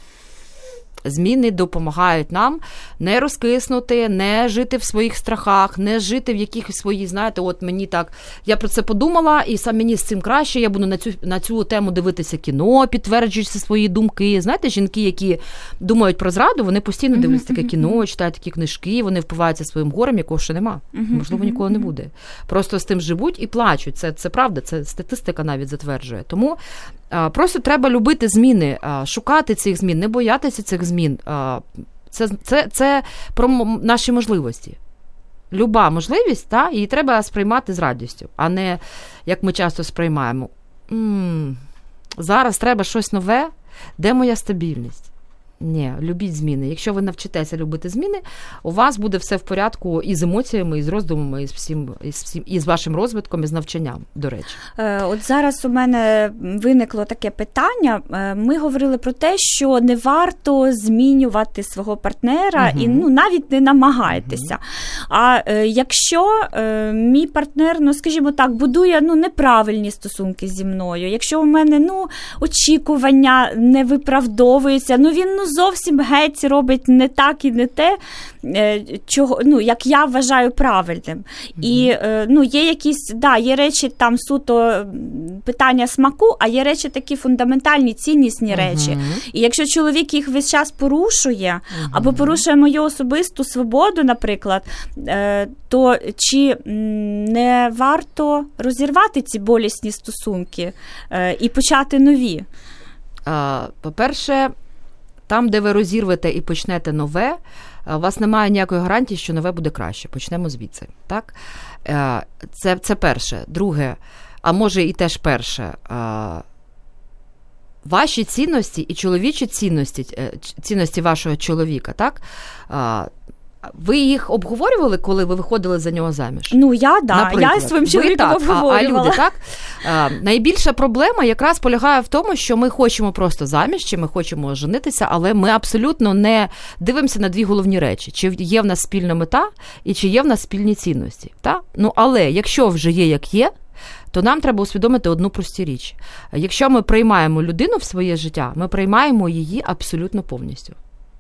Зміни допомагають нам не розкиснути, не жити в своїх страхах, не жити в якихось своїх, знаєте, от мені так, я про це подумала, і сам мені з цим краще, я буду на цю, на цю тему дивитися кіно, підтверджуючи свої думки. Знаєте, жінки, які думають про зраду, вони постійно дивляться таке кіно, читають такі книжки, вони впиваються своїм горем, якого ще нема. Можливо, ніколи не буде. Просто з тим живуть і плачуть. Це, це правда, це статистика навіть затверджує. Тому а, просто треба любити зміни, а, шукати цих змін, не боятися цих змін. Це, це, це про наші можливості. Люба можливість, та, її треба сприймати з радістю, а не, як ми часто сприймаємо, м-м, зараз треба щось нове, де моя стабільність? Ні, любіть зміни. Якщо ви навчитеся любити зміни, у вас буде все в порядку і з емоціями, і з роздумами, і з всім, і з, всім, і з вашим розвитком, і з навчанням, до речі. Е, от зараз у мене виникло таке питання. Ми говорили про те, що не варто змінювати свого партнера угу. і ну, навіть не намагайтеся. Угу. А е, якщо е, мій партнер, ну, скажімо так, будує ну, неправильні стосунки зі мною, якщо у мене ну, очікування не виправдовуються, ну він ну, зовсім геть робить не так і не те, чого, ну, як я вважаю правильним. Mm-hmm. І ну, є якісь, да, є речі там суто питання смаку, а є речі такі фундаментальні, ціннісні mm-hmm. речі. І якщо чоловік їх весь час порушує, mm-hmm. або порушує мою особисту свободу, наприклад, то чи не варто розірвати ці болісні стосунки і почати нові? По-перше, там, де ви розірвете і почнете нове, у вас немає ніякої гарантії, що нове буде краще. Почнемо звідси. Так? Це, це перше. Друге, а може і теж перше, ваші цінності і чоловічі цінності, цінності вашого чоловіка, так? Ви їх обговорювали, коли ви виходили за нього заміж? Ну, я, да. Наприклад. Я своїм чоловіком обговорювала. А, а люди, так? А, найбільша проблема якраз полягає в тому, що ми хочемо просто заміж, чи ми хочемо женитися, але ми абсолютно не дивимося на дві головні речі. Чи є в нас спільна мета, і чи є в нас спільні цінності. Так? Ну, але якщо вже є, як є, то нам треба усвідомити одну просту річ. Якщо ми приймаємо людину в своє життя, ми приймаємо її абсолютно повністю.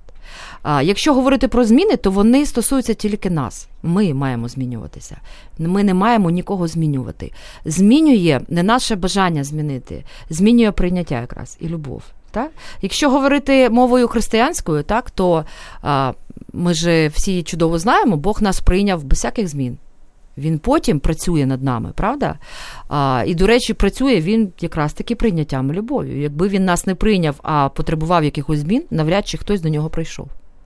А якщо говорити про зміни, то вони стосуються тільки нас. Ми маємо змінюватися. Ми не маємо нікого змінювати. Змінює не наше бажання змінити, змінює прийняття якраз і любов. Так? Якщо говорити мовою християнською, так, то а, ми ж всі чудово знаємо, Бог нас прийняв без всяких змін. Він потім працює над нами, правда? А, і, до речі, працює він якраз таки прийняттям і любов'ю. Якби він нас не прийняв, а потребував якихось змін, навряд чи хтось до нього прийшов.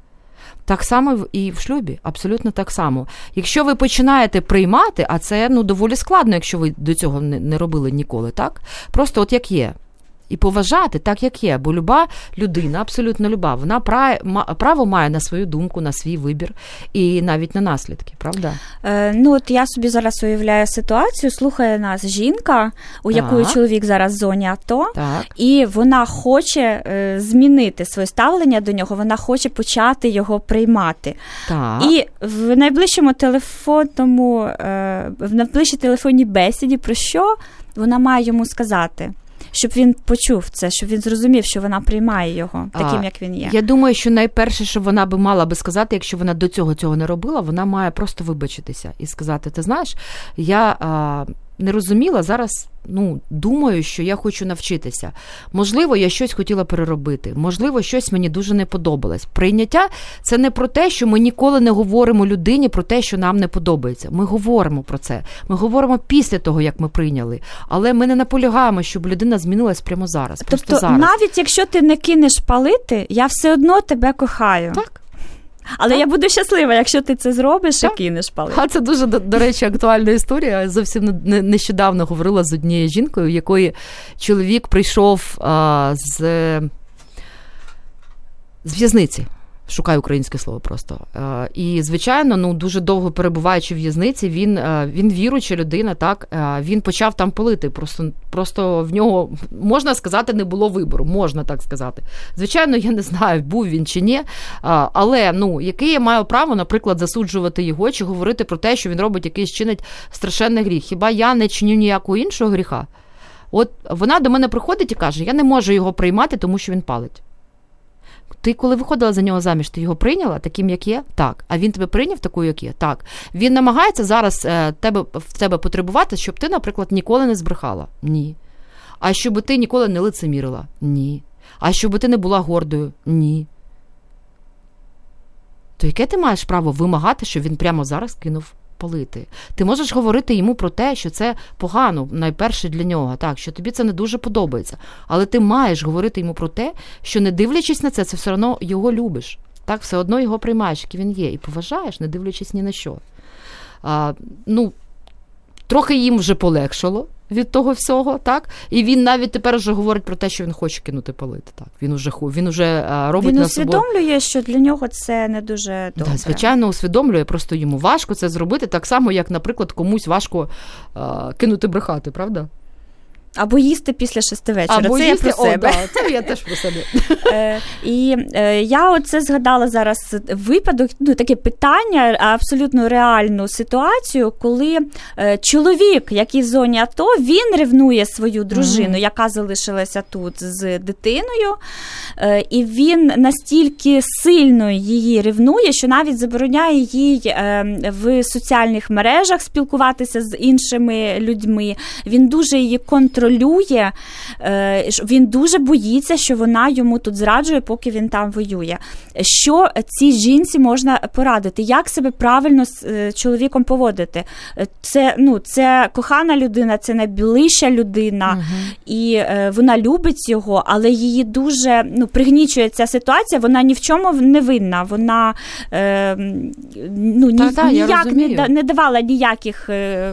Так само і в шлюбі, абсолютно так само. Якщо ви починаєте приймати, а це ну, доволі складно, якщо ви до цього не, не робили ніколи, так? Просто от як є. І поважати так, як є. Бо люба людина, абсолютно люба, вона право має на свою думку, на свій вибір і навіть на наслідки, правда? Е, ну, от я собі зараз уявляю ситуацію, слухає нас жінка, у так. якої чоловік зараз в зоні АТО, так. і вона хоче е, змінити своє ставлення до нього, вона хоче почати його приймати. Так. І в найближчому телефонному, е, в найближчій телефонній бесіді про що вона має йому сказати? Щоб він почув це, щоб він зрозумів, що вона приймає його таким, а, як він є. Я думаю, що найперше, що вона би мала би сказати, якщо вона до цього цього не робила, вона має просто вибачитися і сказати, ти знаєш, я а, не розуміла, зараз ну, думаю, що я хочу навчитися. Можливо, я щось хотіла переробити. Можливо, щось мені дуже не подобалось. Прийняття – це не про те, що ми ніколи не говоримо людині про те, що нам не подобається. Ми говоримо про це. Ми говоримо після того, як ми прийняли. Але ми не наполягаємо, щоб людина змінилась прямо зараз. Просто тобто, зараз. Навіть якщо ти не кинеш палити, я все одно тебе кохаю. Так. Але так. я буду щаслива, якщо ти це зробиш так. і кинеш палити. А це дуже, до, до речі, актуальна історія. Я зовсім нещодавно говорила з однією жінкою, якої чоловік прийшов а, з, з в'язниці. Шукаю українське слово просто. І, звичайно, ну, дуже довго перебуваючи в в'язниці, він, він віруюча людина, так, він почав там палити. Просто, просто в нього, можна сказати, не було вибору, можна так сказати. Звичайно, я не знаю, був він чи ні, але, ну, яке я маю право, наприклад, засуджувати його, чи говорити про те, що він робить якийсь, чинить страшенний гріх. Хіба я не чиню ніякого іншого гріха? От вона до мене приходить і каже, я не можу його приймати, тому що він палить. Ти, коли виходила за нього заміж, ти його прийняла таким, як є? Так. А він тебе прийняв такою, як є? Так. Він намагається зараз е, тебе, в тебе потребувати, щоб ти, наприклад, ніколи не збрехала? Ні. А щоб ти ніколи не лицемірила? Ні. А щоб ти не була гордою? Ні. То яке ти маєш право вимагати, щоб він прямо зараз кинув палити? Ти можеш говорити йому про те, що це погано, найперше для нього, так, що тобі це не дуже подобається. Але ти маєш говорити йому про те, що не дивлячись на це, це все одно його любиш. Так, все одно його приймаєш, який він є, і поважаєш, не дивлячись ні на що. А, ну, трохи їм вже полегшало від того всього, так? І він навіть тепер вже говорить про те, що він хоче кинути палити, так? Він уже, він уже робить він на собою... Він усвідомлює, що для нього це не дуже добре. Да, звичайно, усвідомлює, просто йому важко це зробити, так само, як, наприклад, комусь важко а, кинути брехати, правда? Або їсти після шести вечора. Або це їсти, я про себе. О, да, це я теж про себе. Е, і е, я оце згадала зараз випадок, ну, таке питання, абсолютно реальну ситуацію, коли е, чоловік, який в зоні АТО, він ревнує свою дружину, mm-hmm. яка залишилася тут з дитиною, е, і він настільки сильно її ревнує, що навіть забороняє їй е, в соціальних мережах спілкуватися з іншими людьми. Він дуже її контролює. Контролює, він дуже боїться, що вона йому тут зраджує, поки він там воює. Що цій жінці можна порадити? Як себе правильно з чоловіком поводити? Це, ну, це кохана людина, це найближча людина, угу. і вона любить його, але її дуже, ну, пригнічує ця ситуація, вона ні в чому не винна, вона ну, ні, та, ніяк не, не давала ніяких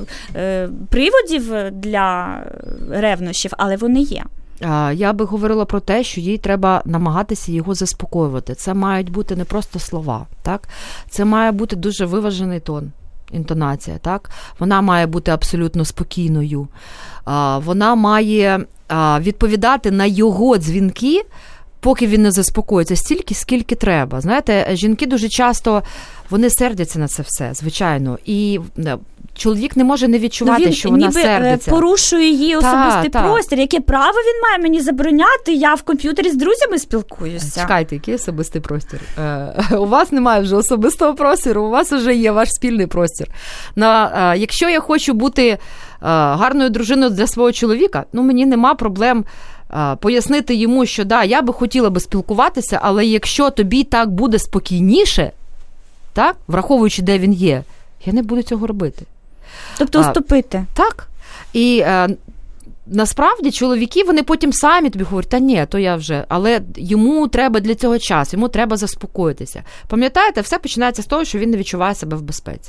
приводів для ревнощів, але вони є. Я би говорила про те, що їй треба намагатися його заспокоювати. Це мають бути не просто слова, так? Це має бути дуже виважений тон, інтонація, так? Вона має бути абсолютно спокійною. Вона має відповідати на його дзвінки, поки він не заспокоїться, стільки, скільки треба. Знаєте, жінки дуже часто, вони сердяться на це все, звичайно. І чоловік не може не відчувати, ну, він, що вона сердиться. Він порушує її особистий та, простір. Та. Яке право він має мені забороняти? Я в комп'ютері з друзями спілкуюся. Чекайте, який особистий простір? Е, у вас немає вже особистого простору, у вас вже є ваш спільний простір. На, е, якщо я хочу бути е, гарною дружиною для свого чоловіка, ну, мені нема проблем е, пояснити йому, що да, я би хотіла би спілкуватися, але якщо тобі так буде спокійніше, так, враховуючи, де він є, я не буду цього робити. Тобто уступити. А, так. І е, насправді чоловіки, вони потім самі тобі говорять, та ні, то я вже, але йому треба для цього час, йому треба заспокоїтися. Пам'ятаєте, все починається з того, що він не відчуває себе в безпеці.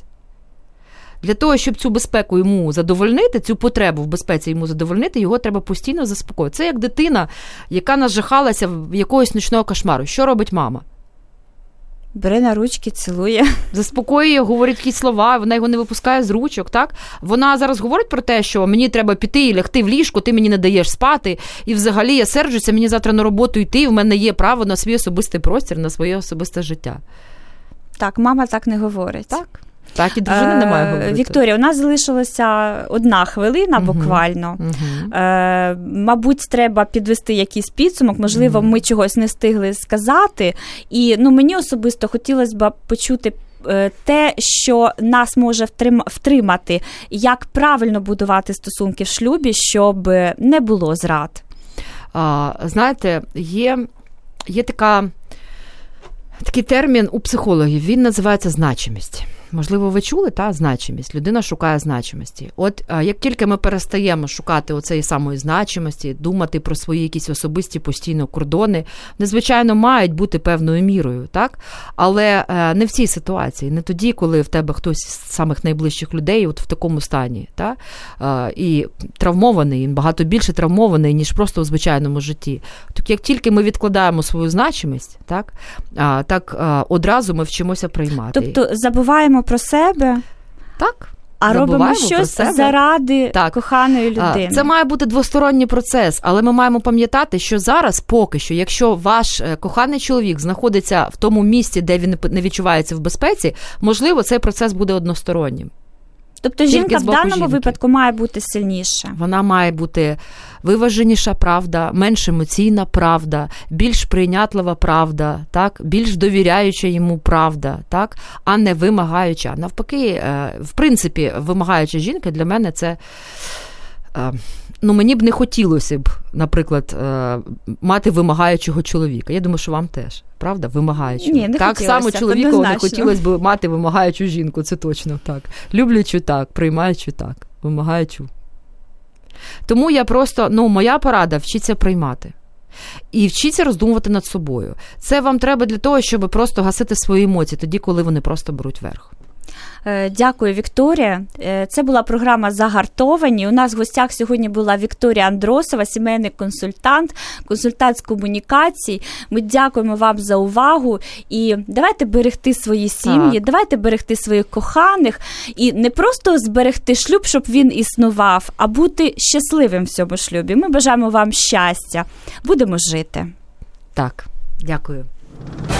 Для того, щоб цю безпеку йому задовольнити, цю потребу в безпеці йому задовольнити, його треба постійно заспокоїти. Це як дитина, яка нажахалася в якогось нічного кошмару. Що робить мама? Бере на ручки, цілує. Заспокоює, говорить якісь слова, вона його не випускає з ручок, так? Вона зараз говорить про те, що мені треба піти і лягти в ліжко, ти мені не даєш спати, і взагалі я серджуся, мені завтра на роботу йти, в мене є право на свій особистий простір, на своє особисте життя. Так, мама так не говорить. Так. Так, і дружина не має говорити. Вікторія, у нас залишилася одна хвилина буквально. Uh-huh. Е, мабуть, треба підвести якийсь підсумок. Можливо, uh-huh. ми чогось не встигли сказати. І ну, мені особисто хотілося б почути е, те, що нас може втрим, втримати, як правильно будувати стосунки в шлюбі, щоб не було зрад. А, знаєте, є, є така, такий термін у психологів, він називається значимість. можливо, ви чули, та, значимість. Людина шукає значимості. От як тільки ми перестаємо шукати оцеї самої значимості, думати про свої якісь особисті постійно кордони, вони, звичайно, мають бути певною мірою, так? Але не в цій ситуації, не тоді, коли в тебе хтось з самих найближчих людей от в такому стані, та? І травмований, він багато більше травмований, ніж просто у звичайному житті. Так як тільки ми відкладаємо свою значимість, так, так одразу ми вчимося приймати. Тобто забуваємо про себе, так, а робимо щось заради так. коханої людини. Це має бути двосторонній процес, але ми маємо пам'ятати, що зараз поки що, якщо ваш коханий чоловік знаходиться в тому місці, де він не відчувається в безпеці, можливо, цей процес буде одностороннім. Тобто жінка в даному жінки. випадку має бути сильніша. Вона має бути виваженіша правда, менш емоційна правда, більш прийнятлива правда, так? Більш довіряюча йому правда, так? А не вимагаюча. Навпаки, в принципі, вимагаюча жінка для мене це... Ну, мені б не хотілося б, наприклад, мати вимагаючого чоловіка. Я думаю, що вам теж, правда? Вимагаючого. Ні, не так само чоловіку не хотілося б мати вимагаючу жінку, це точно так. Люблячу так, приймаючу так, вимагаючу. Тому я просто, ну, моя порада – вчіться приймати. І вчіться роздумувати над собою. Це вам треба для того, щоб просто гасити свої емоції, тоді, коли вони просто беруть верх. Дякую, Вікторія. Це була програма «Загартовані». У нас в гостях сьогодні була Вікторія Андросова, сімейний консультант, консультант з комунікацій. Ми дякуємо вам за увагу і давайте берегти свої сім'ї, так. давайте берегти своїх коханих і не просто зберегти шлюб, щоб він існував, а бути щасливим в цьому шлюбі. Ми бажаємо вам щастя. Будемо жити. Так, дякую.